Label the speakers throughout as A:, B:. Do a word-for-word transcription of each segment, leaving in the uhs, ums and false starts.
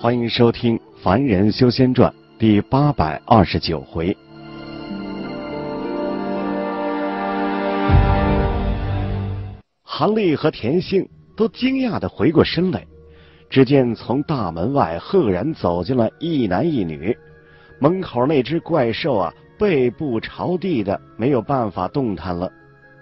A: 欢迎收听《凡人修仙传》第八百二十九回。韩立和田星都惊讶地回过身来，只见从大门外赫然走进了一男一女。门口那只怪兽啊，背部朝地的，没有办法动弹了。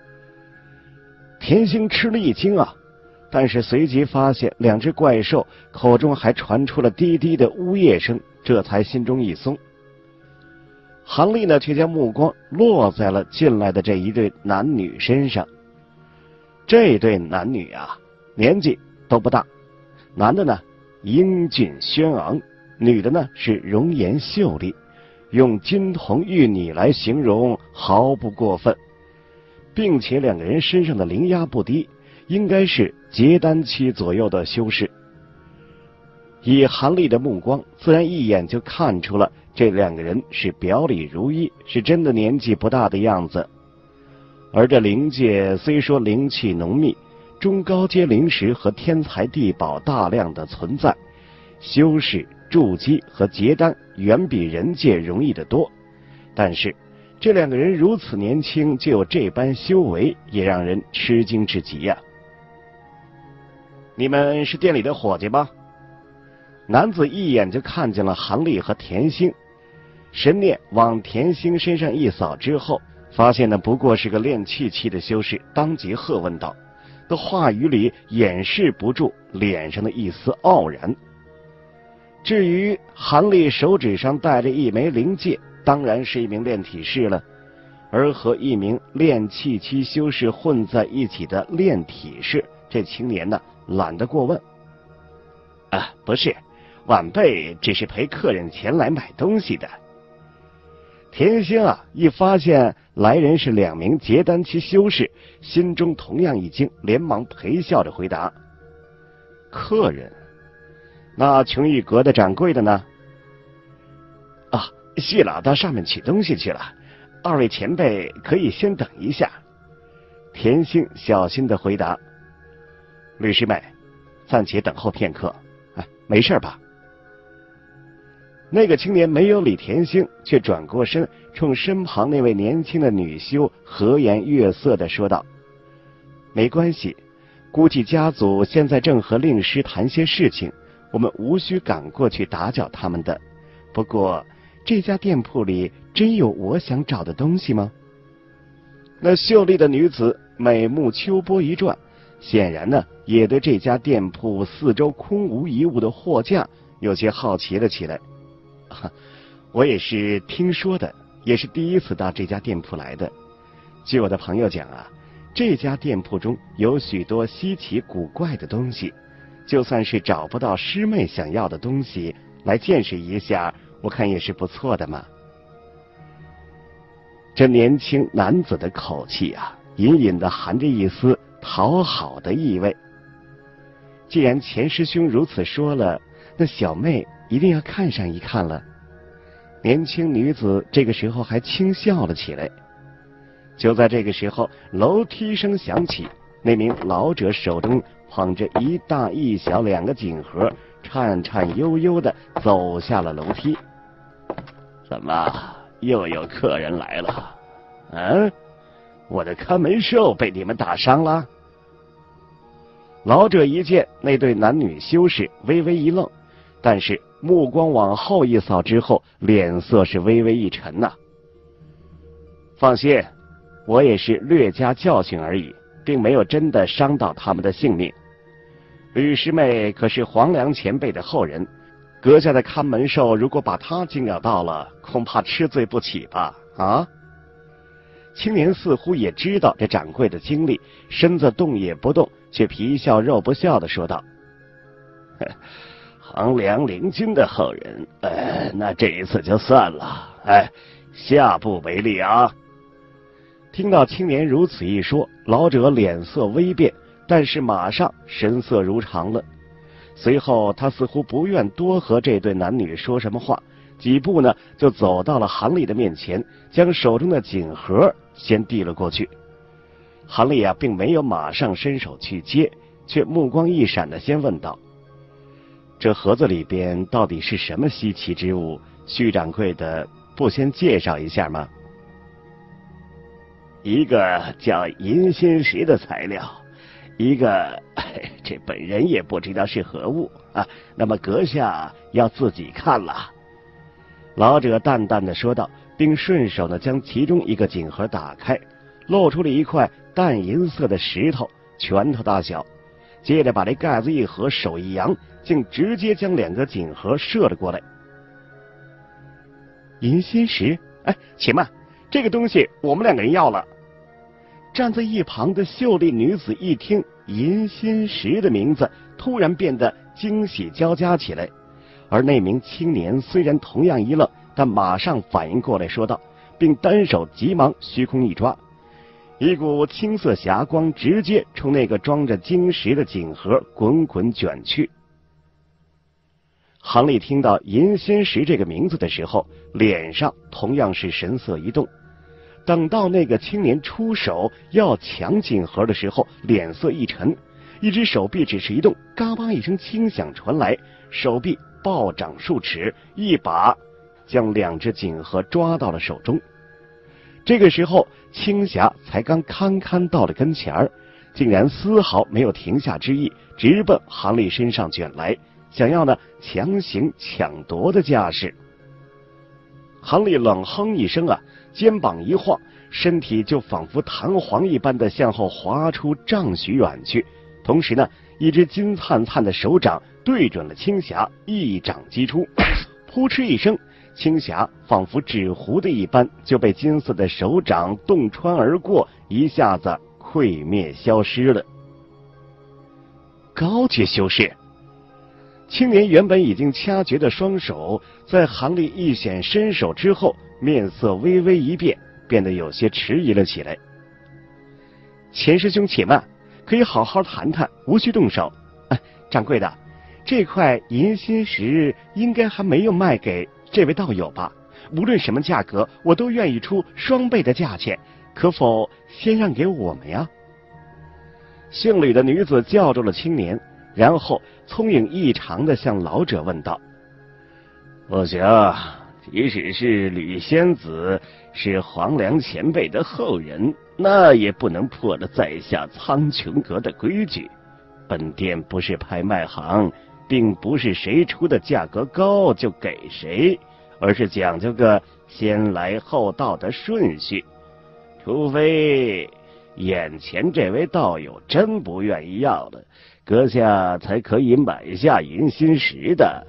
A: 田星吃了一惊啊，但是随即发现两只怪兽口中还传出了低低的呜咽声，这才心中一松。韩立呢，却将目光落在了进来的这一对男女身上。这对男女啊，年纪都不大，男的呢英俊轩昂，女的呢是容颜秀丽，用金童玉女来形容毫不过分，并且两个人身上的灵压不低，应该是结丹期左右的修士。以韩立的目光，自然一眼就看出了这两个人是表里如一，是真的年纪不大的样子。而这灵界虽说灵气浓密，中高阶灵石和天材地宝大量的存在，修士筑基和结丹远比人界容易得多，但是这两个人如此年轻就有这般修为，也让人吃惊至极呀、啊。你们是店里的伙计吗？男子一眼就看见了韩立和田星，神念往田星身上一扫之后，发现呢不过是个练气期的修士，当即喝问道，的话语里掩饰不住脸上的一丝傲然。至于韩立手指上戴着一枚灵戒，当然是一名炼体士了，而和一名练气期修士混在一起的炼体士，这青年呢懒得过问。啊，不是，晚辈只是陪客人前来买东西的。田星啊，一发现来人是两名结丹期修士，心中同样一惊，连忙陪笑着回答：客人？那琼玉阁的掌柜的呢？啊，谢老到上面取东西去了，二位前辈可以先等一下。田星小心地回答。律师妹，暂且等候片刻。哎，没事吧？那个青年没有理田星，却转过身冲身旁那位年轻的女修和颜悦色地说道：没关系，估计家族现在正和令师谈些事情，我们无需赶过去打搅他们的。不过这家店铺里真有我想找的东西吗？那秀丽的女子美目秋波一转，显然呢也对这家店铺四周空无一物的货架有些好奇了起来。我也是听说的，也是第一次到这家店铺来的。据我的朋友讲啊，这家店铺中有许多稀奇古怪的东西，就算是找不到师妹想要的东西，来见识一下，我看也是不错的嘛。这年轻男子的口气啊，隐隐的含着一丝讨好的意味。既然钱师兄如此说了，那小妹一定要看上一看了。年轻女子这个时候还轻笑了起来。就在这个时候，楼梯声响起，那名老者手中捧着一大一小两个锦盒，颤颤悠悠地走下了楼梯。怎么又有客人来了？嗯，我的看门兽被你们打伤了？老者一见那对男女修士，微微一愣，但是目光往后一扫之后，脸色是微微一沉呐、啊。放心，我也是略加教训而已，并没有真的伤到他们的性命。吕师妹可是黄良前辈的后人，阁下的看门兽如果把他惊扰到了，恐怕吃罪不起吧？啊！青年似乎也知道这掌柜的经历，身子动也不动，却皮笑肉不笑地说道：黄良灵君的后人，呃，那这一次就算了，哎，下不为例啊。听到青年如此一说，老者脸色微变，但是马上神色如常了。随后他似乎不愿多和这对男女说什么话，几步呢就走到了韩立的面前，将手中的锦盒先递了过去。韩立啊，并没有马上伸手去接，却目光一闪的先问道： 这盒子里边到底是什么稀奇之物？徐掌柜的不先介绍一下吗？
B: 一个叫银心石的材料，一个这本人也不知道是何物啊。那么阁下要自己看了。
A: 老者淡淡的说道，并顺手呢将其中一个锦盒打开，露出了一块淡银色的石头，拳头大小。接着把这盖子一合，手一扬，竟直接将两个锦盒射了过来。银心石？哎，且慢，这个东西我们两个人要了。站在一旁的秀丽女子一听银心石的名字，突然变得惊喜交加起来。而那名青年虽然同样一愣，但马上反应过来说道，并单手急忙虚空一抓，一股青色霞光直接冲那个装着晶石的锦盒滚滚卷去。杭丽听到银心石这个名字的时候，脸上同样是神色一动。等到那个青年出手要抢锦盒的时候，脸色一沉，一只手臂只是一动，嘎巴一声轻响传来，手臂暴涨数尺，一把将两只锦盒抓到了手中。这个时候青霞才刚堪堪到了跟前儿，竟然丝毫没有停下之意，直奔杭丽身上卷来，想要呢强行抢夺的架势。杭丽冷哼一声啊，肩膀一晃，身体就仿佛弹簧一般的向后滑出丈许远去，同时呢一只金灿灿的手掌对准了青霞，一掌击出，扑哧一声，青霞仿佛纸糊的一般就被金色的手掌洞穿而过，一下子溃灭消失了。高阶修士。青年原本已经掐诀的双手，在杭丽一显身手之后，面色微微一变，变得有些迟疑了起来。钱师兄且慢，可以好好谈谈，无需动手。哎，掌柜的，这块银心石应该还没有卖给这位道友吧？无论什么价格，我都愿意出双倍的价钱，可否先让给我们呀？姓吕的女子叫住了青年，然后聪颖异常的向老者问道：
B: 不行，即使是吕仙子是黄粱前辈的后人，那也不能破了在下苍穹阁的规矩。本店不是拍卖行，并不是谁出的价格高就给谁，而是讲究个先来后到的顺序。除非眼前这位道友真不愿意要了，阁下才可以买下银心石的。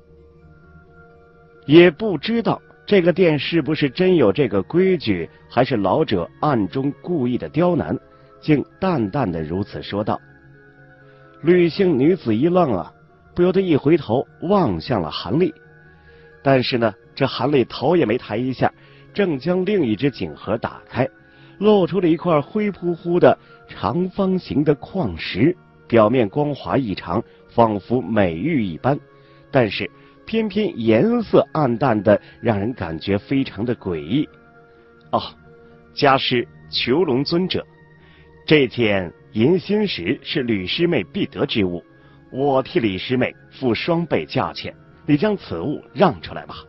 A: 也不知道这个店是不是真有这个规矩，还是老者暗中故意的刁难，竟淡淡的如此说道。吕姓女子一愣啊，不由得一回头望向了韩丽，但是呢，这韩丽头也没抬一下，正将另一只锦盒打开，露出了一块灰扑扑的长方形的矿石，表面光滑异常，仿佛美玉一般，但是偏偏颜色暗淡的，让人感觉非常的诡异。哦，家师囚龙尊者，这件银心石是吕师妹必得之物，我替李师妹付双倍价钱，你将此物让出来吧。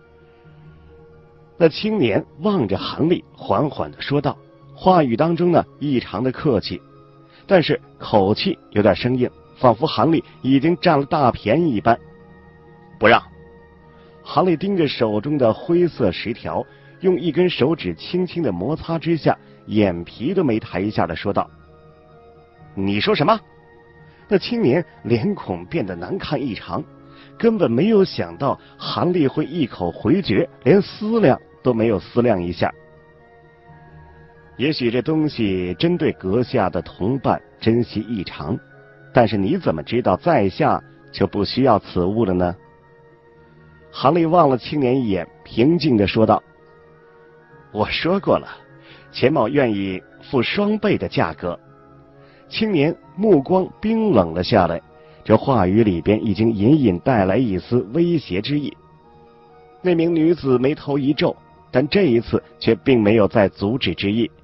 A: 那青年望着韩丽，缓缓的说道，话语当中呢异常的客气，但是口气有点生硬，仿佛韩丽已经占了大便宜一般。不让。韩丽盯着手中的灰色石条，用一根手指轻轻的摩擦之下，眼皮都没抬一下的说道：你说什么？那青年脸孔变得难看异常，根本没有想到韩丽会一口回绝，连思量都没有思量一下。也许这东西针对阁下的同伴珍惜异常，但是你怎么知道在下就不需要此物了呢？韩丽望了青年一眼，平静地说道：我说过了，钱某愿意付双倍的价格。青年目光冰冷了下来，这话语里边已经隐隐带来一丝威胁之意。那名女子眉头一皱，但这一次却并没有再阻止之意。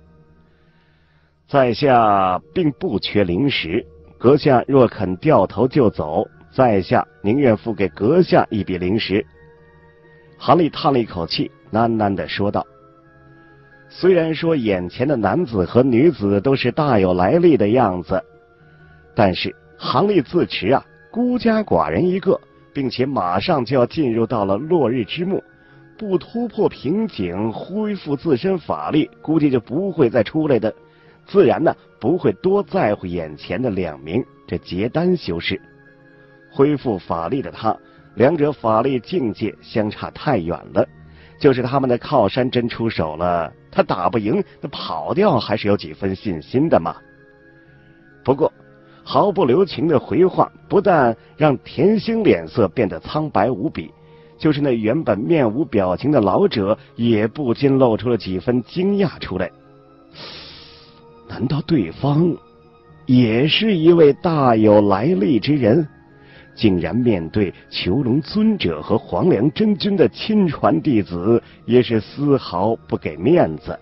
A: 在下并不缺灵石，阁下若肯掉头就走， 在下宁愿付给阁下一笔灵石。杭丽叹了一口气，喃喃地说道：虽然说眼前的男子和女子都是大有来历的样子，但是杭丽自持啊孤家寡人一个，并且马上就要进入到了落日之墓，不突破瓶颈恢复自身法力，估计就不会再出来的，自然呢不会多在乎眼前的两名这结丹修士。恢复法力的他，两者法力境界相差太远了，就是他们的靠山真出手了，他打不赢，那跑掉还是有几分信心的嘛。不过毫不留情的回话不但让田星脸色变得苍白无比，就是那原本面无表情的老者也不禁露出了几分惊讶出来。难道对方也是一位大有来历之人，竟然面对囚龙尊者和黄梁真君的亲传弟子，也是丝毫不给面子。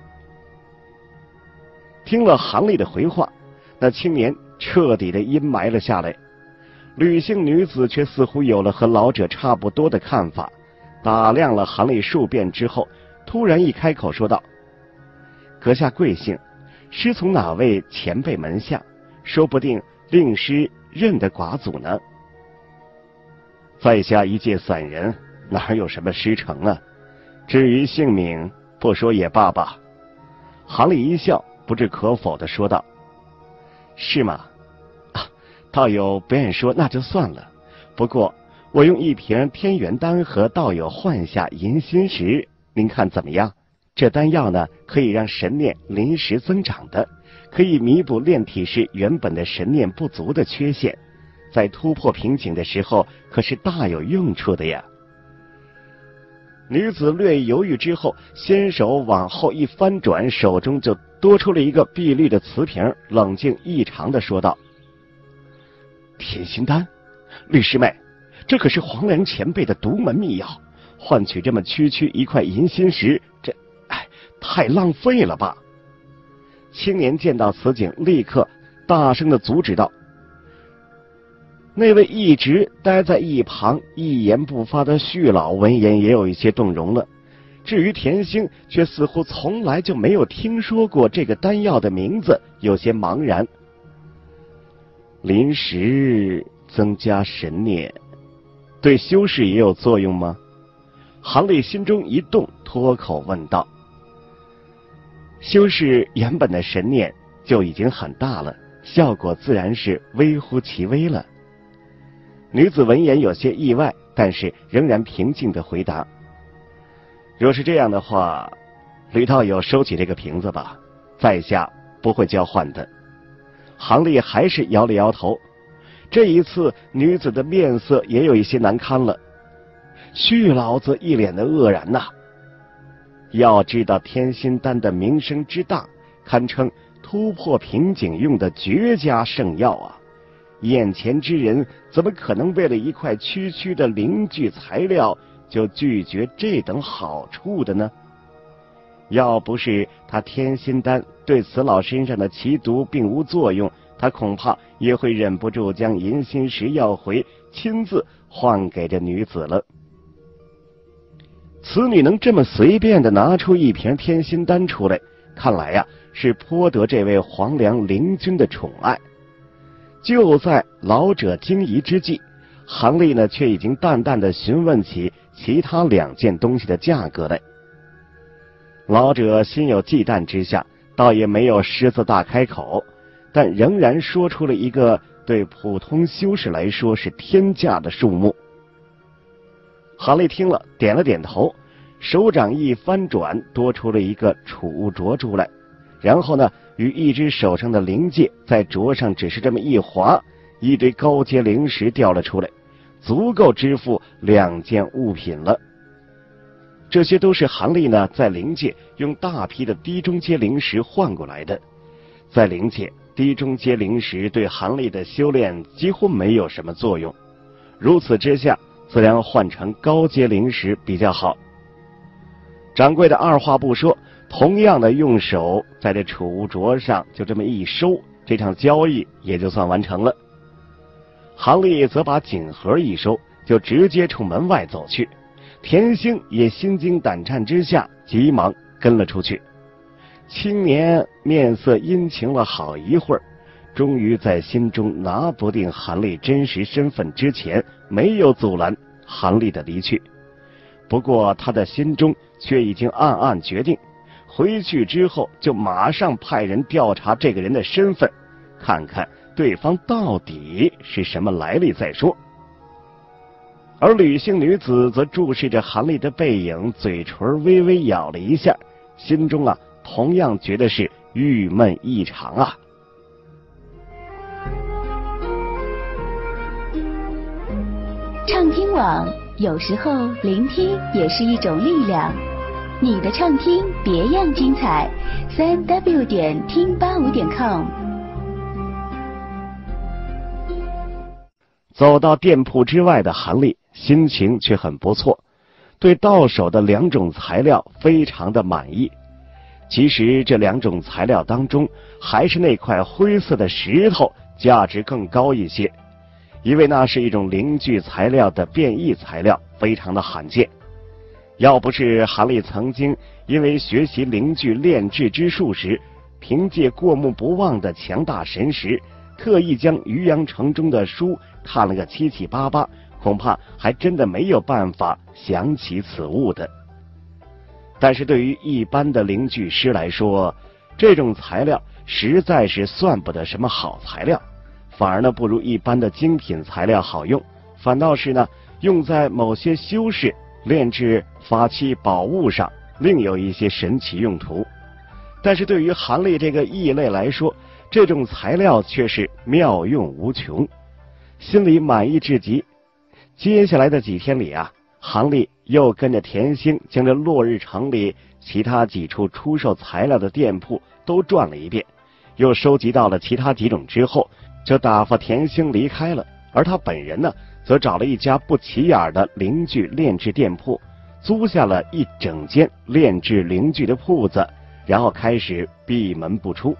A: 听了杭丽的回话，那青年彻底的阴霾了下来。吕姓女子却似乎有了和老者差不多的看法，打量了杭丽数遍之后，突然一开口说道：阁下贵姓？师从哪位前辈门下？说不定令师认得寡祖呢。在下一介散人，哪有什么师承啊？至于姓名，不说也罢吧。杭丽一笑，不置可否地说道：是吗？啊，道友不愿说那就算了。不过我用一瓶天元丹和道友换下银心石，您看怎么样？这丹药呢，可以让神念临时增长的，可以弥补炼体师原本的神念不足的缺陷，在突破瓶颈的时候可是大有用处的呀。女子略犹豫之后，先手往后一翻转，手中就多出了一个碧绿的瓷瓶，冷静异常的说道：天心丹，律师妹，这可是黄梁前辈的独门秘药，换取这么区区一块银心石，这哎太浪费了吧。青年见到此景，立刻大声的阻止道。那位一直待在一旁一言不发的旭老闻言也有一些动容了，至于田星却似乎从来就没有听说过这个丹药的名字，有些茫然。临时增加神念，对修士也有作用吗？杭丽心中一动，脱口问道。修士原本的神念就已经很大了，效果自然是微乎其微了。女子闻言有些意外，但是仍然平静地回答：若是这样的话，吕道友收起这个瓶子吧，在下不会交换的。杭丽还是摇了摇头，这一次女子的面色也有一些难堪了。旭老子一脸的愕然呐、啊！要知道天心丹的名声之大，堪称突破瓶颈用的绝佳圣药啊！眼前之人怎么可能为了一块区区的灵具材料就拒绝这等好处的呢？要不是他天心丹对此老身上的奇毒并无作用，他恐怕也会忍不住将银心石要回，亲自换给这女子了。此女能这么随便的拿出一瓶天心丹出来，看来呀、啊、是颇得这位黄梁灵君的宠爱。就在老者惊疑之际，杭丽呢却已经淡淡的询问起其他两件东西的价格来。老者心有忌惮之下，倒也没有狮子大开口，但仍然说出了一个对普通修士来说是天价的数目。杭丽听了点了点头，手掌一翻转，多出了一个储物镯出来，然后呢与一只手上的灵戒在镯上只是这么一划，一堆高阶灵石掉了出来，足够支付两件物品了。这些都是杭丽呢在灵界用大批的低中阶灵石换过来的。在灵界，低中阶灵石对杭丽的修炼几乎没有什么作用，如此之下自然换成高阶灵石比较好。掌柜的二话不说，同样的用手在这储物镯上就这么一收，这场交易也就算完成了。 韩立则把锦盒一收，就直接冲门外走去。田兴也心惊胆战之下，急忙跟了出去。青年面色阴晴了好一会儿，终于在心中拿不定韩立真实身份之前，没有阻拦韩立的离去。不过他的心中却已经暗暗决定，回去之后就马上派人调查这个人的身份，看看对方到底是什么来历再说。而吕姓女子则注视着韩立的背影，嘴唇微微咬了一下，心中啊同样觉得是郁闷异常啊。
C: 畅听网，有时候聆听也是一种力量。你的畅听别样精彩，三 w 点听八五点 com。
A: 走到店铺之外的韩立心情却很不错，对到手的两种材料非常的满意。其实这两种材料当中，还是那块灰色的石头价值更高一些，因为那是一种灵具材料的变异材料，非常的罕见。要不是韩立曾经因为学习灵具炼制之术时，凭借过目不忘的强大神识，特意将渔阳城中的书看了个七七八八，恐怕还真的没有办法想起此物的。但是对于一般的灵具师来说，这种材料实在是算不得什么好材料，反而呢不如一般的精品材料好用，反倒是呢用在某些修饰、炼制法器宝物上另有一些神奇用途。但是对于韩立这个异类来说，这种材料却是妙用无穷，心里满意至极。接下来的几天里啊，韩立又跟着田兴将这落日城里其他几处出售材料的店铺都转了一遍，又收集到了其他几种之后，就打发田兴离开了。而他本人呢，则找了一家不起眼的灵具炼制店铺，租下了一整间炼制灵具的铺子，然后开始闭门不出。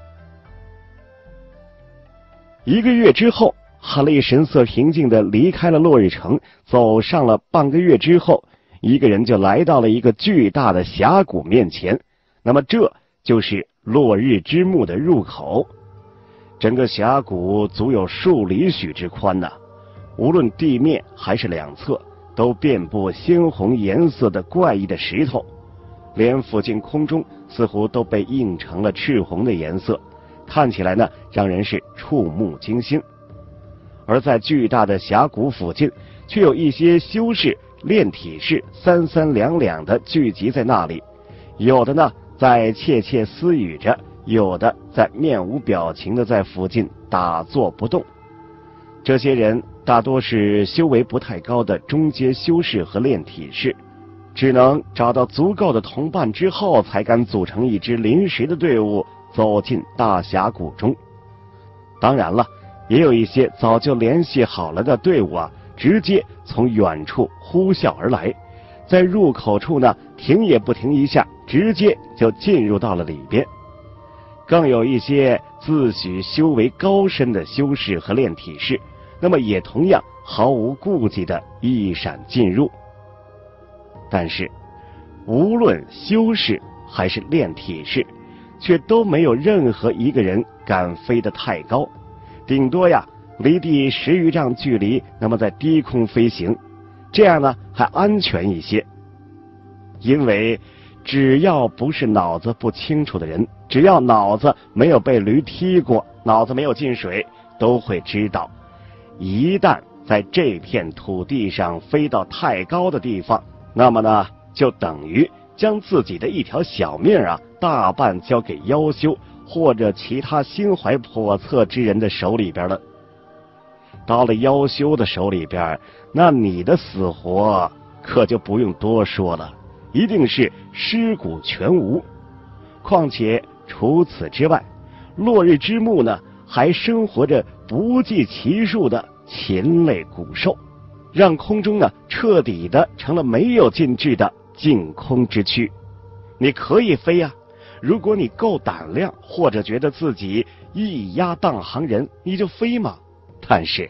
A: 一个月之后，韩立神色平静地离开了落日城，走上了半个月之后，一个人就来到了一个巨大的峡谷面前。那么这就是落日之墓的入口。整个峡谷足有数里许之宽呐、啊，无论地面还是两侧，都遍布鲜红颜色的怪异的石头，连附近空中似乎都被映成了赤红的颜色，看起来呢，让人是触目惊心。而在巨大的峡谷附近，却有一些修士、炼体士三三两两的聚集在那里，有的呢在窃窃私语着，有的在面无表情的在附近打坐不动。这些人大多是修为不太高的中阶修士和炼体士，只能找到足够的同伴之后，才敢组成一支临时的队伍走进大峡谷中。当然了，也有一些早就联系好了的队伍啊，直接从远处呼啸而来，在入口处呢停也不停一下，直接就进入到了里边。更有一些自诩修为高深的修士和炼体士，那么也同样毫无顾忌的一闪进入。但是无论修士还是炼体士，却都没有任何一个人敢飞得太高，顶多呀离地十余丈距离，那么在低空飞行，这样呢还安全一些。因为只要不是脑子不清楚的人，只要脑子没有被驴踢过，脑子没有进水，都会知道，一旦在这片土地上飞到太高的地方，那么呢就等于将自己的一条小命啊大半交给妖修或者其他心怀叵测之人的手里边了。到了妖修的手里边，那你的死活可就不用多说了，一定是尸骨全无。况且除此之外，落日之墓呢还生活着不计其数的禽类古兽，让空中呢彻底的成了没有禁制的净空之区。你可以飞啊，如果你够胆量，或者觉得自己一压当行人，你就飞嘛。但是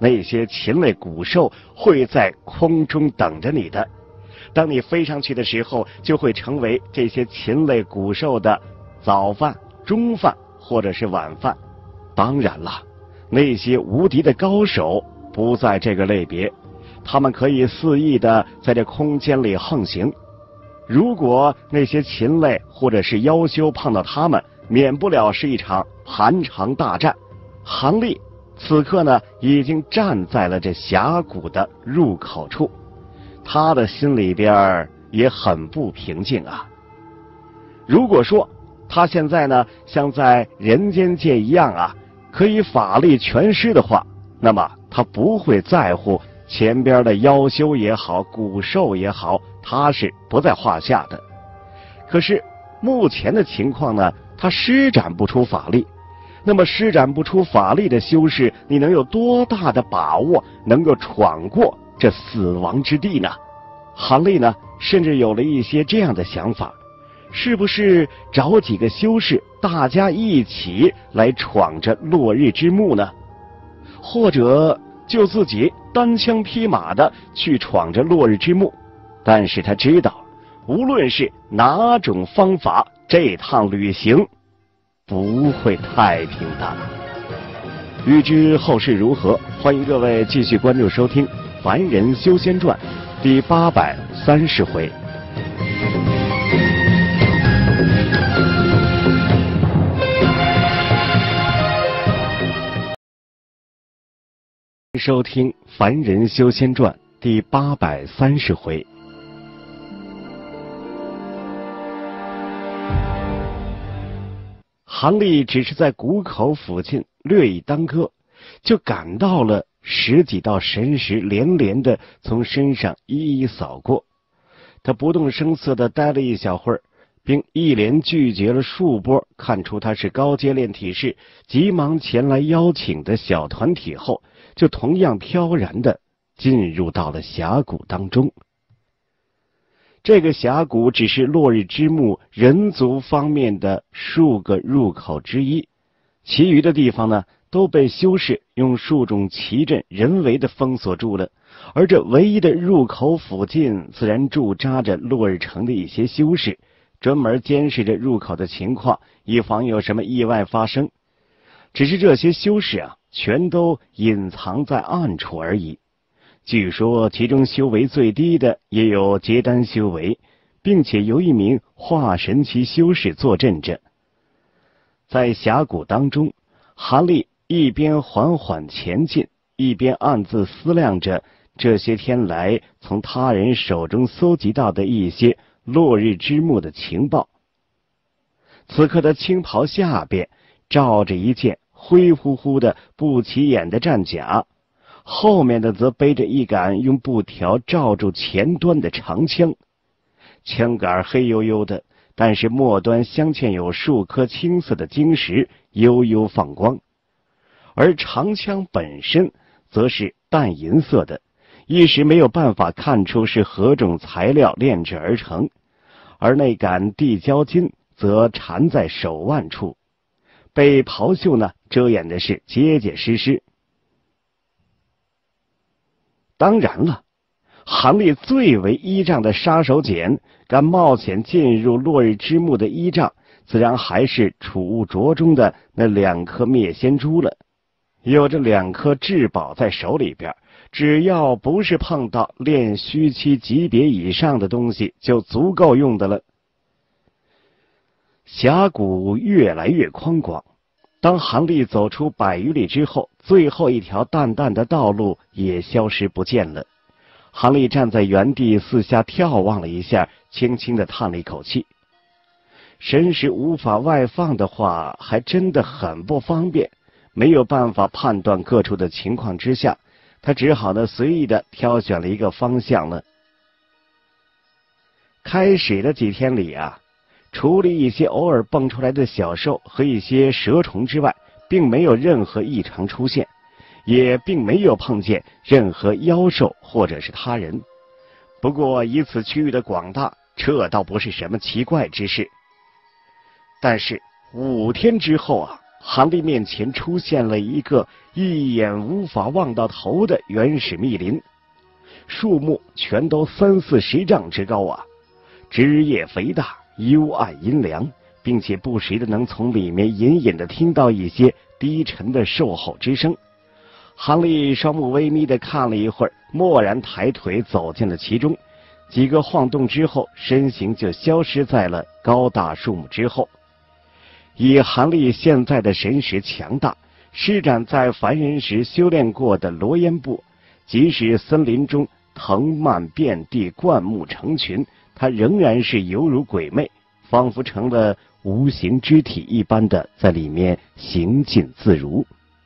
A: 那些禽类古兽会在空中等着你的。当你飞上去的时候，就会成为这些禽类古兽的早饭、中饭或者是晚饭。当然了，那些无敌的高手不在这个类别，他们可以肆意的在这空间里横行。如果那些禽类或者是妖修碰到他们，免不了是一场盘肠大战。韩立此刻呢，已经站在了这峡谷的入口处，他的心里边也很不平静啊。如果说他现在呢像在人间界一样啊，可以法力全失的话，那么他不会在乎前边的妖修也好，古兽也好，他是不在话下的。可是目前的情况呢，他施展不出法力。那么施展不出法力的修士，你能有多大的把握能够闯过这死亡之地呢？韩立呢，甚至有了一些这样的想法，是不是找几个修士，大家一起来闯着落日之墓呢？或者就自己单枪匹马的去闯着落日之墓？但是他知道，无论是哪种方法，这趟旅行不会太平的。欲知后事如何，欢迎各位继续关注收听《凡人修仙传》第八百三十回。收听《凡人修仙传》第八百三十回。韩立只是在谷口附近略一耽搁，就感到了十几道神识连连的从身上一一扫过。他不动声色地待了一小会儿，并一连拒绝了数波看出他是高阶炼体士，急忙前来邀请的小团体后，就同样飘然地进入到了峡谷当中。这个峡谷只是落日之墓人族方面的数个入口之一，其余的地方呢，都被修士用数种奇阵人为的封锁住了。而这唯一的入口附近，自然驻扎着落日城的一些修士，专门监视着入口的情况，以防有什么意外发生。只是这些修士啊，全都隐藏在暗处而已。据说其中修为最低的也有结丹修为，并且由一名化神期修士坐镇着。在峡谷当中，韩立一边缓缓前进，一边暗自思量着这些天来从他人手中搜集到的一些落日之墓的情报。此刻的青袍下边罩着一件灰乎乎的不起眼的战甲，后面的则背着一杆用布条罩住前端的长枪，枪杆黑黝黝的，但是末端镶嵌有数颗青色的晶石，悠悠放光。而长枪本身则是淡银色的，一时没有办法看出是何种材料炼制而成。而那杆地胶金则缠在手腕处，被袍袖呢遮掩的是结结实实。当然了，韩立最为依仗的杀手锏，敢冒险进入落日之墓的依仗，自然还是储物镯中的那两颗灭仙珠了。有这两颗至宝在手里边，只要不是碰到炼虚期级别以上的东西，就足够用的了。峡谷越来越宽广，当韩立走出百余里之后，最后一条淡淡的道路也消失不见了。韩立站在原地四下眺望了一下，轻轻地叹了一口气。神识无法外放的话，还真的很不方便。没有办法判断各处的情况之下，他只好呢随意的挑选了一个方向了。开始的几天里啊，除了一些偶尔蹦出来的小兽和一些蛇虫之外，并没有任何异常出现，也并没有碰见任何妖兽或者是他人。不过以此区域的广大，这倒不是什么奇怪之事。但是五天之后啊， 韩立面前出现了一个一眼无法望到头的原始密林，树木全都三四十丈之高啊，枝叶肥大，幽暗阴凉，并且不时的能从里面隐隐的听到一些低沉的兽吼之声。韩立双目微眯的看了一会儿，蓦然抬腿走进了其中，几个晃动之后，身形就消失在了高大树木之后。以韩立现在的神识强大，施展在凡人时修炼过的罗烟步，即使森林中藤蔓遍地，灌木成群，他仍然是犹如鬼魅，仿佛成了无形肢体一般的在里面行进自如。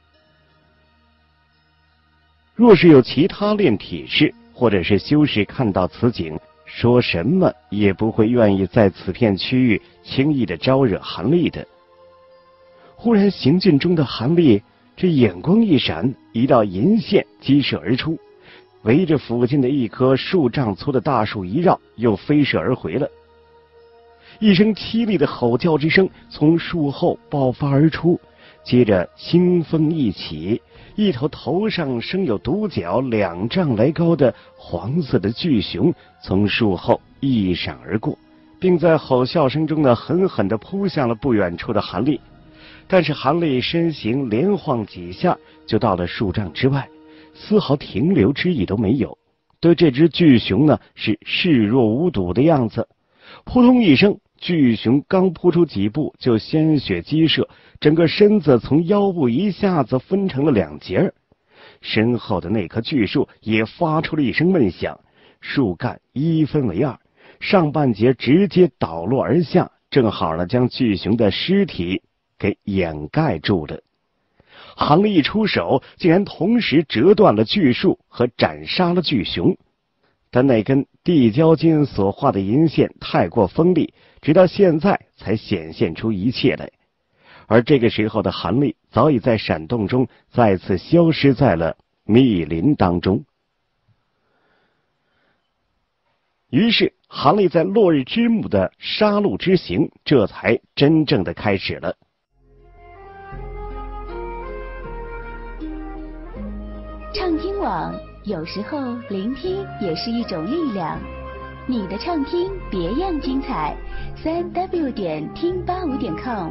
A: 若是有其他炼体士或者是修士看到此景，说什么也不会愿意在此片区域轻易的招惹韩立的。忽然行进中的韩立这眼光一闪，一道银线激射而出，围着附近的一棵数丈粗的大树一绕，又飞射而回了。一声凄厉的吼叫之声从树后爆发而出，接着腥风一起，一头头上生有独角两丈来高的黄色的巨熊从树后一闪而过，并在吼笑声中呢狠狠地扑向了不远处的韩立。但是韩立身形连晃几下就到了数丈之外，丝毫停留之意都没有，对这只巨熊呢是视若无睹的样子。扑通一声，巨熊刚扑出几步就鲜血激射，整个身子从腰部一下子分成了两截，身后的那棵巨树也发出了一声闷响，树干一分为二，上半截直接倒落而下，正好呢将巨熊的尸体给掩盖住了。韩立一出手，竟然同时折断了巨树和斩杀了巨熊。但那根地胶筋所画的银线太过锋利，直到现在才显现出一切来。而这个时候的韩立早已在闪动中再次消失在了密林当中。于是韩立在落日之幕的杀戮之行这才真正的开始了。
C: 畅听网，有时候聆听也是一种力量。你的畅听别样精彩，三 w 点听八五点 com。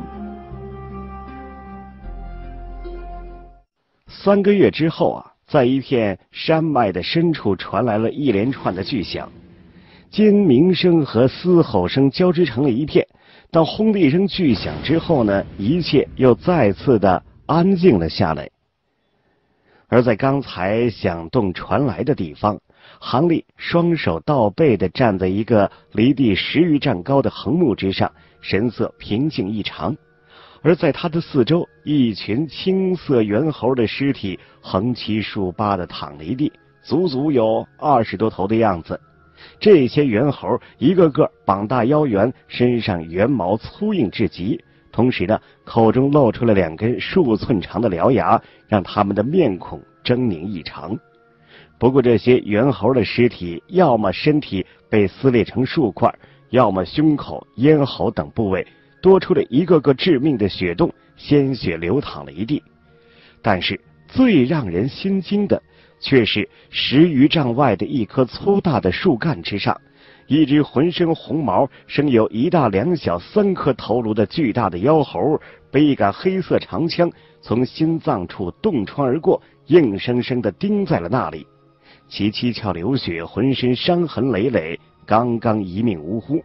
A: 三个月之后啊，在一片山脉的深处传来了一连串的巨响，尖鸣声和嘶吼声交织成了一片。当轰的一声巨响之后呢，一切又再次的安静了下来。而在刚才响动传来的地方，韩立双手倒背地站在一个离地十余丈高的横木之上，神色平静异常。而在他的四周，一群青色猿猴的尸体横七竖八地躺了一地，足足有二十多头的样子。这些猿猴一个个膀大腰圆，身上猿毛粗硬至极，同时呢，口中露出了两根数寸长的獠牙，让他们的面孔狰狞异常。不过这些猿猴的尸体要么身体被撕裂成数块，要么胸口、咽喉等部位多出了一个个致命的血洞，鲜血流淌了一地。但是最让人心惊的却是十余丈外的一棵粗大的树干之上，一只浑身红毛、生有一大两小三颗头颅的巨大的妖猴，被一杆黑色长枪从心脏处洞穿而过，硬生生地钉在了那里。其七窍流血，浑身伤痕累累，刚刚一命呜呼。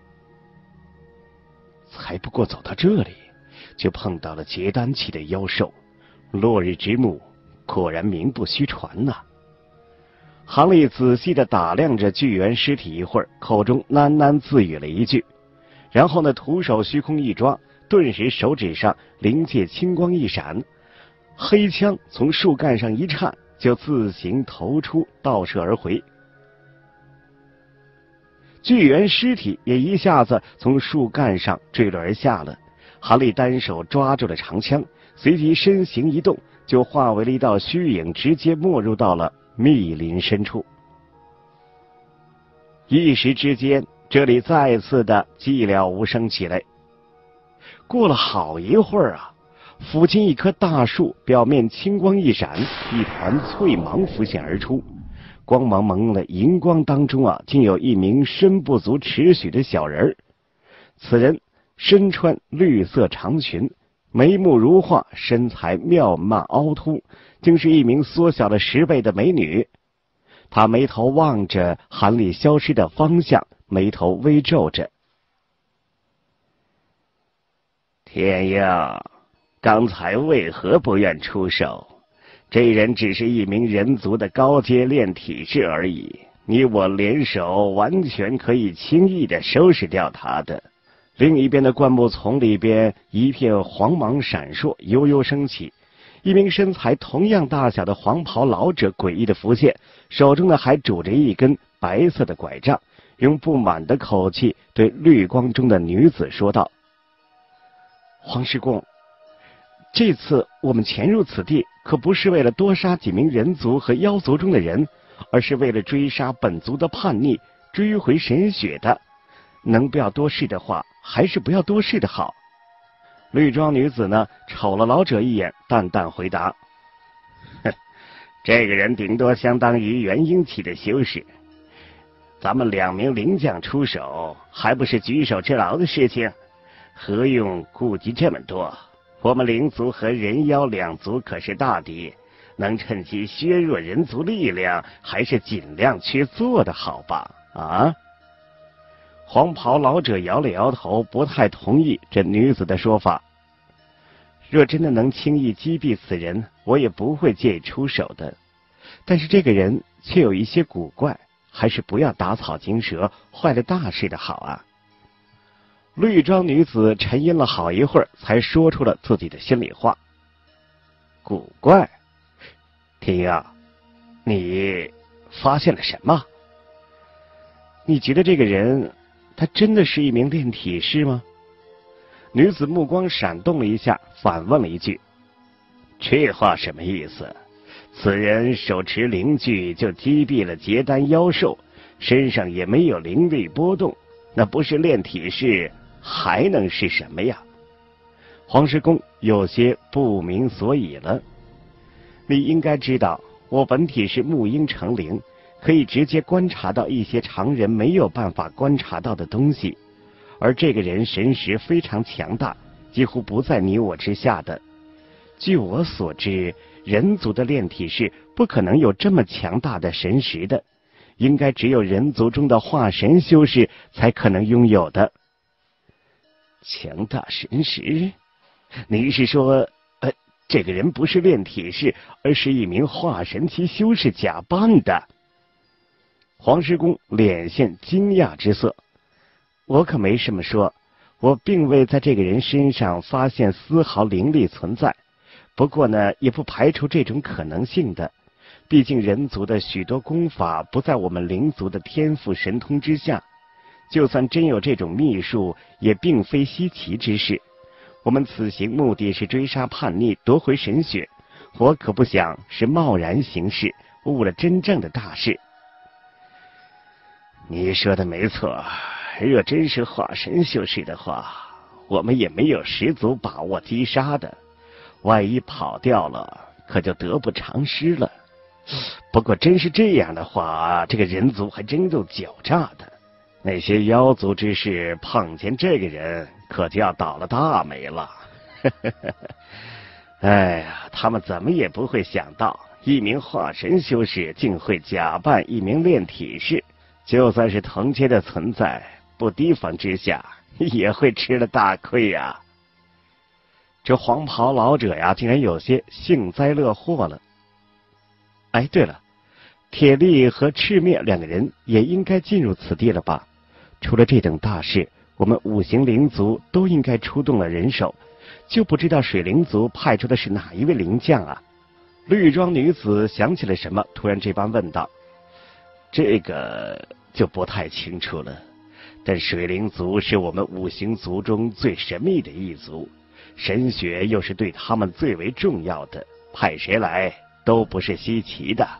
A: 才不过走到这里，就碰到了结丹期的妖兽。落日之幕果然名不虚传呐、啊！韩立仔细地打量着巨猿尸体一会儿，口中喃喃自语了一句，然后呢，徒手虚空一抓，顿时手指上灵界青光一闪，黑枪从树干上一颤，就自行投出，倒射而回。巨猿尸体也一下子从树干上坠落而下了。韩立单手抓住了长枪，随即身形一动，就化为了一道虚影，直接没入到了密林深处。一时之间，这里再次的寂寥无声起来。过了好一会儿啊， 附近一棵大树表面青光一闪，一团翠芒浮现而出，光芒蒙了荧光当中啊，竟有一名身不足尺许的小人儿。此人身穿绿色长裙，眉目如画，身材妙曼凹凸，竟是一名缩小了十倍的美女。她眉头望着韩立消失的方向，眉头微皱着。
B: 天佑，刚才为何不愿出手？这人只是一名人族的高阶炼体士而已，你我联手完全可以轻易的收拾掉他的。另一边的灌木丛里边，一片黄芒闪烁，悠悠升起。一名身材同样大小的黄袍老者诡异的浮现，手中呢还拄着一根白色的拐杖，用不满的口气对绿光中的女子说道：
A: 黄师公，这次我们潜入此地，可不是为了多杀几名人族和妖族中的人，而是为了追杀本族的叛逆，追回神血的。能不要多事的话，还是不要多事的好。绿装女子呢，瞅了老者一眼，淡淡回答：
B: 哼，这个人顶多相当于元婴期的修士，咱们两名灵将出手，还不是举手之劳的事情，何用顾及这么多？我们灵族和人妖两族可是大敌，能趁机削弱人族力量，还是尽量去做的好吧？啊？
A: 黄袍老者摇了摇头，不太同意这女子的说法。若真的能轻易击毙此人，我也不会介意出手的。但是这个人却有一些古怪，还是不要打草惊蛇，坏了大事的好啊。绿装女子沉吟了好一会儿，才说出了自己的心里话。
B: 古怪？天佑，你发现了什么？
A: 你觉得这个人他真的是一名炼体师吗？女子目光闪动了一下，反问了一句：
B: 这话什么意思？此人手持灵具就击毙了结丹妖兽，身上也没有灵力波动，那不是炼体师还能是什么呀？
A: 黄师公有些不明所以了。你应该知道，我本体是木鹰成灵，可以直接观察到一些常人没有办法观察到的东西，而这个人神识非常强大，几乎不在你我之下的。据我所知，人族的炼体士不可能有这么强大的神识的，应该只有人族中的化神修士才可能拥有的。
B: 强大神识？你是说，呃，这个人不是炼体士，而是一名化神期修士假扮的？
A: 黄师公脸现惊讶之色。我可没这么说，我并未在这个人身上发现丝毫灵力存在。不过呢，也不排除这种可能性的。毕竟人族的许多功法不在我们灵族的天赋神通之下，就算真有这种秘术，也并非稀奇之事。我们此行目的是追杀叛逆，夺回神血，我可不想是贸然行事，误了真正的大事。
B: 你说的没错，若真是化神修士的话，我们也没有十足把握击杀的，万一跑掉了，可就得不偿失了。不过真是这样的话，这个人族还真够狡诈的，那些妖族之士碰见这个人，可就要倒了大霉了。哎呀，他们怎么也不会想到，一名化神修士竟会假扮一名炼体士，就算是同阶的存在，不提防之下，也会吃了大亏呀。
A: 这黄袍老者呀，竟然有些幸灾乐祸了。哎，对了，铁力和赤面两个人也应该进入此地了吧？出了这等大事，我们五行灵族都应该出动了人手，就不知道水灵族派出的是哪一位灵将啊？绿装女子想起了什么，突然这般问道：
B: 这个就不太清楚了，但水灵族是我们五行族中最神秘的一族，神血又是对他们最为重要的，派谁来都不是稀奇的。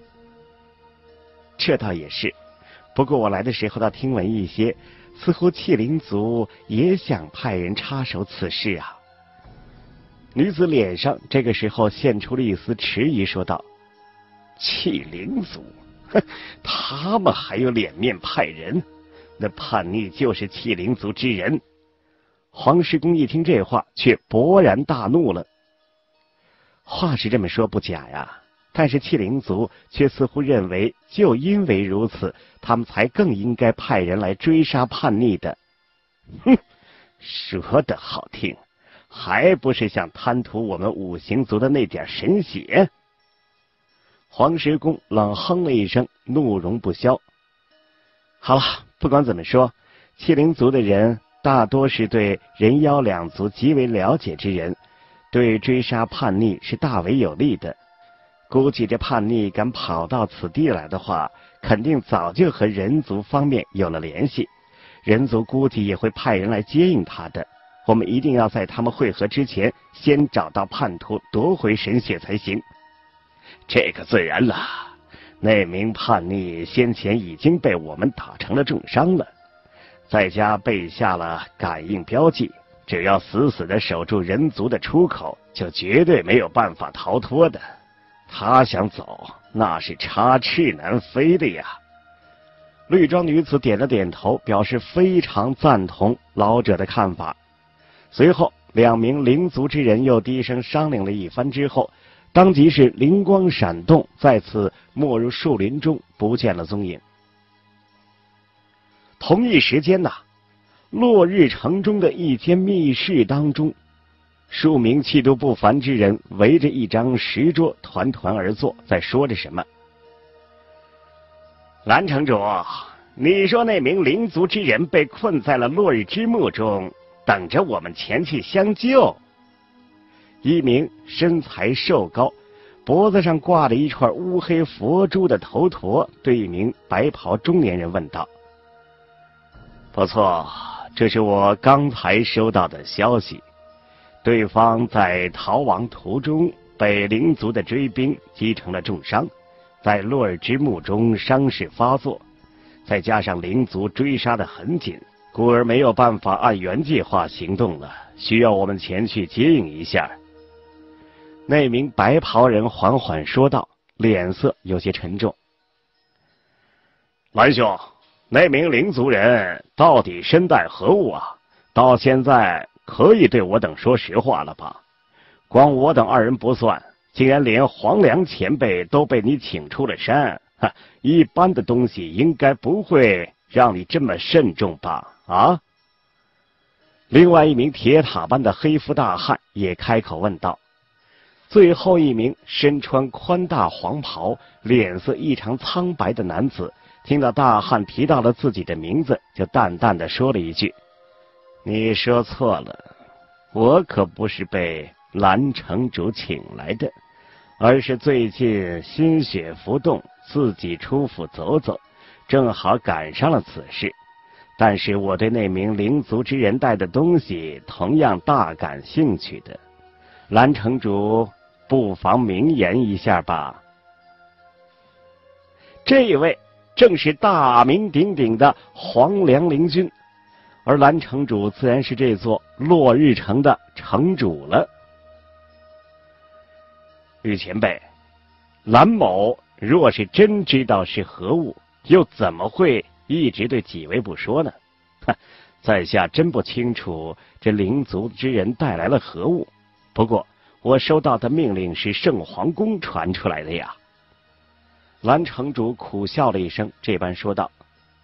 A: 这倒也是，不过我来的时候倒听闻一些，似乎气灵族也想派人插手此事啊。 女子脸上这个时候现出了一丝迟疑，说道：“
B: 弃灵族，哼，他们还有脸面派人？那叛逆就是弃灵族之人。”
A: 黄石公一听这话，却勃然大怒了。话是这么说不假呀，但是弃灵族却似乎认为，就因为如此，他们才更应该派人来追杀叛逆的。
B: 哼，说得好听，还不是想贪图我们五行族的那点神血？
A: 黄石公冷哼了一声，怒容不消。好了，不管怎么说，弃灵族的人大多是对人妖两族极为了解之人，对追杀叛逆是大为有利的。估计这叛逆敢跑到此地来的话，肯定早就和人族方面有了联系，人族估计也会派人来接应他的。我们一定要在他们会合之前，先找到叛徒，夺回神血才行。
B: 这个自然了，那名叛逆先前已经被我们打成了重伤了，在家备下了感应标记，只要死死地守住人族的出口，就绝对没有办法逃脱的。他想走，那是插翅难飞的呀。
A: 绿装女子点了点头，表示非常赞同老者的看法。随后，两名灵族之人又低声商量了一番之后，当即是灵光闪动，再次没入树林中，不见了踪影。同一时间呐，落日城中的一间密室当中，数名气度不凡之人围着一张石桌团团而坐，在说着什么。
B: 蓝城主，你说那名灵族之人被困在了落日之墓中，等着我们前去相救。
A: 一名身材瘦高，脖子上挂着一串乌黑佛珠的头陀对一名白袍中年人问道：“
B: 不错，这是我刚才收到的消息。对方在逃亡途中被灵族的追兵击成了重伤，在落日之墓中伤势发作，再加上灵族追杀得很紧，故而没有办法按原计划行动了，需要我们前去接应一下。”
A: 那名白袍人缓缓说道，脸色有些沉重。
B: “蓝兄，那名灵族人到底身带何物啊？到现在可以对我等说实话了吧？光我等二人不算，竟然连黄粱前辈都被你请出了山，哈，一般的东西应该不会让你这么慎重吧？啊？”
A: 另外一名铁塔般的黑肤大汉也开口问道。最后一名身穿宽大黄袍、脸色异常苍白的男子，听到大汉提到了自己的名字，就淡淡的说了一句：“
B: 你说错了，我可不是被蓝城主请来的，而是最近心血浮动，自己出府走走，正好赶上了此事。但是我对那名灵族之人带的东西同样大感兴趣的，蓝城主不妨明言一下吧。”
A: 这一位正是大名鼎鼎的黄粱灵君，而蓝城主自然是这座落日城的城主了。
B: 玉前辈，蓝某若是真知道是何物，又怎么会一直对几位不说呢？哼，在下真不清楚这灵族之人带来了何物，不过我收到的命令是圣皇宫传出来的呀。
A: 蓝城主苦笑了一声，这般说道：“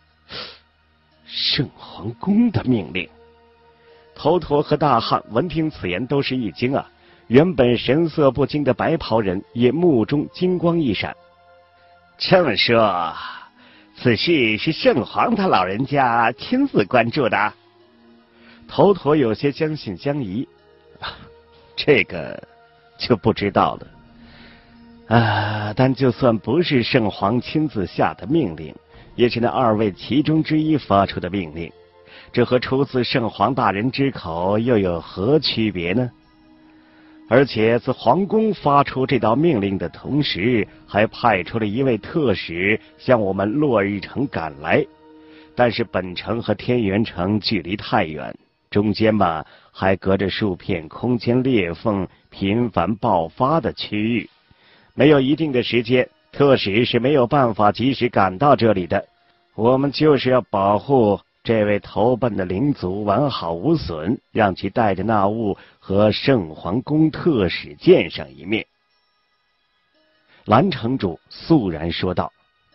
B: 圣皇宫的命令。”
A: 头陀和大汉闻听此言都是一惊啊，原本神色不惊的白袍人也目中金光一闪。
B: “这么说，此事是圣皇他老人家亲自关注的？”
A: 头陀有些将信将疑。
B: 这个就不知道了
A: 啊，但就算不是圣皇亲自下的命令，也是那二位其中之一发出的命令，这和出自圣皇大人之口又有何区别呢？而且自皇宫发出这道命令的同时，还派出了一位特使向我们落日城赶来，但是本城和天元城距离太远，
B: 中间嘛还隔着数片空间裂缝频繁爆发的区域。没有一定的时间，特使是没有办法及时赶到这里的。我们就是要保护这位投奔的灵族完好无损，让其带着那物和圣皇宫特使见上一面。蓝城主肃然说道：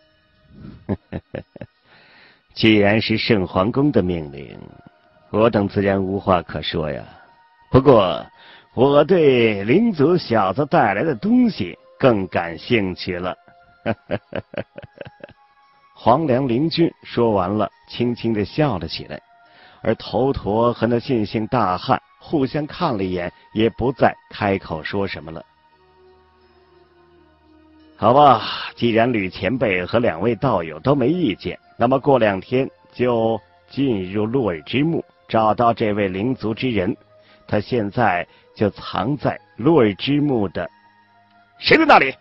B: 既然是圣皇宫的命令，我等自然无话可说呀。不过我对灵族小子带来的东西更感兴趣了。黄粱灵君说完了，轻轻地笑了起来，而头陀和那信姓大汉互相看了一眼，也不再开口说什么了。好吧，既然吕前辈和两位道友都没意见，那么过两天就进入洛尔之墓，找到这位灵族之人。他现在就藏在洛尔之墓的……谁在那里？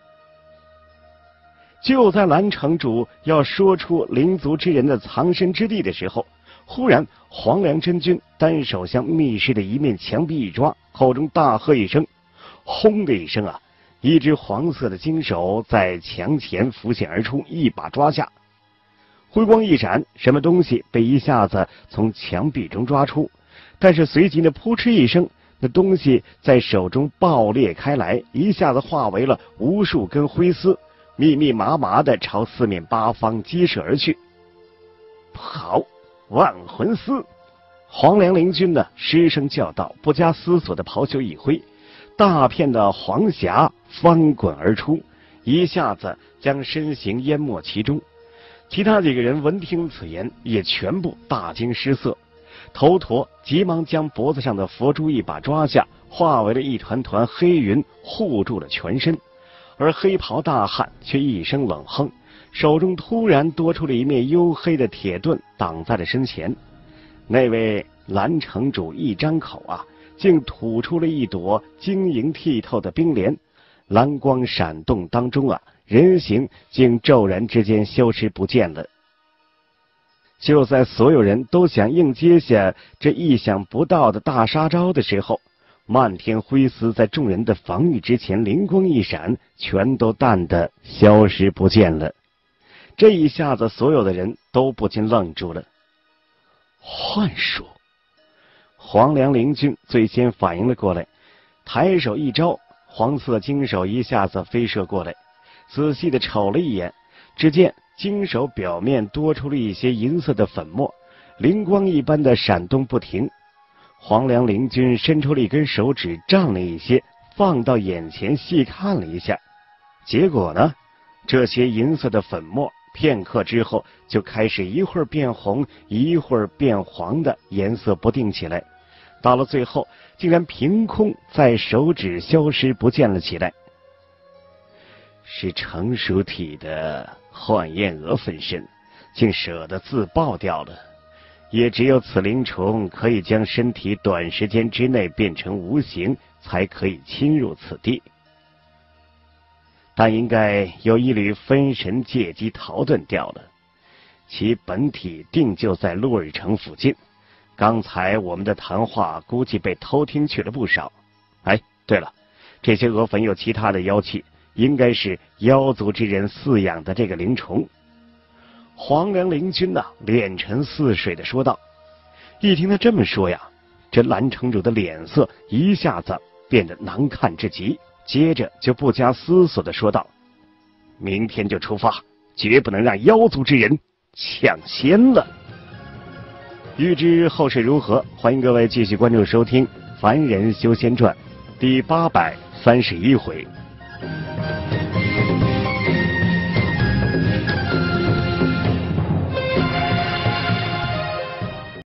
B: 就在蓝城主要说出灵族之人的藏身之地的时候，忽然黄粱真君单手向密室的一面墙壁一抓，口中大喝一声，轰的一声啊！一只黄色的金手在墙前浮现而出，一把抓下，辉光一闪，什么东西被一下子从墙壁中抓出，但是随即呢，扑哧一声，那东西在手中爆裂开来，一下子化为了无数根灰丝，密密麻麻的朝四面八方激射而去。好，万魂丝！黄粱灵君呢失声叫道，不加思索的袍袖一挥，大片的黄霞翻滚而出，一下子将身形淹没其中。其他几个人闻听此言，也全部大惊失色。头陀急忙将脖子上的佛珠一把抓下，化为了一团团黑云，护住了全身。而黑袍大汉却一声冷哼，手中突然多出了一面黝黑的铁盾，挡在了身前。那位蓝城主一张口啊，竟吐出了一朵晶莹剔透的冰莲，蓝光闪动当中啊，人形竟骤然之间消失不见了。就在所有人都想应接下这意想不到的大杀招的时候，漫天灰丝在众人的防御之前灵光一闪，全都淡得消失不见了。这一下子，所有的人都不禁愣住了。幻术！黄粱灵君最先反应了过来，抬手一招，黄色金手一下子飞射过来，仔细的瞅了一眼，只见金手表面多出了一些银色的粉末，灵光一般的闪动不停。黄粱灵君伸出了一根手指，蘸了一些，放到眼前细看了一下，结果呢，这些银色的粉末片刻之后就开始一会儿变红，一会儿变黄的颜色不定起来，到了最后竟然凭空在手指消失不见了起来。是成熟体的幻焰蛾分身，竟舍得自爆掉了。也只有此灵虫可以将身体短时间之内变成无形，才可以侵入此地。但应该有一缕分神借机逃遁掉了，其本体定就在鹿尔城附近。刚才我们的谈话估计被偷听去了不少。哎，对了，这些蛾粉有其他的妖气，应该是妖族之人饲养的这个灵虫。黄粱灵君呐、啊，脸沉似水的说道。一听他这么说呀，这蓝城主的脸色一下子变得难看至极，接着就不加思索的说道：明天就出发，绝不能让妖族之人抢先了。欲知后事如何，欢迎各位继续关注收听《凡人修仙传》第八百三十一回。